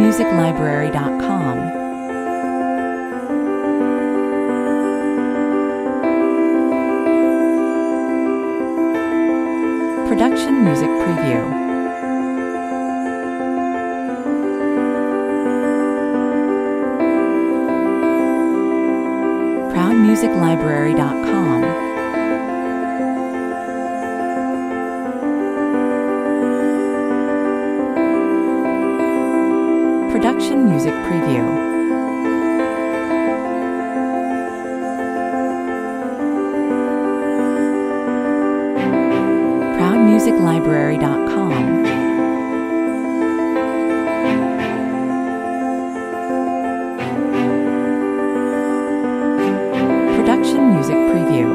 ProudMusicLibrary.com. Production Music Preview. ProudMusicLibrary.com. Production Music Preview. ProudMusicLibrary.com. Production Music Preview.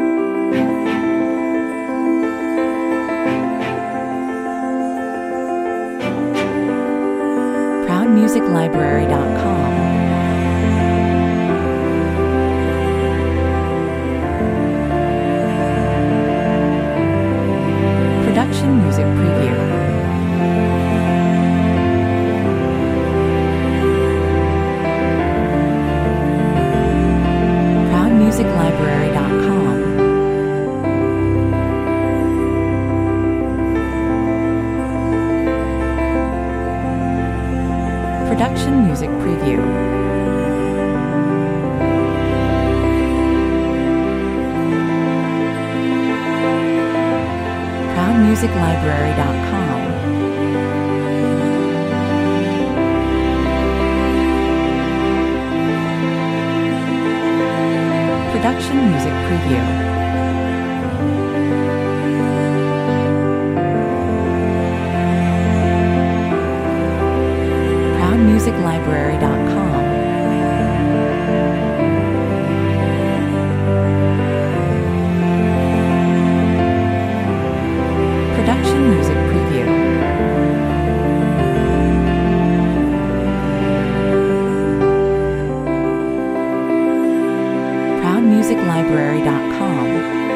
ProudMusicLibrary.com. Production Music Preview. ProudMusicLibrary.com. Production Music Preview. ProudMusicLibrary.com. Production Music Preview. ProudMusicLibrary.com. Production Music Preview. ProudMusicLibrary.com.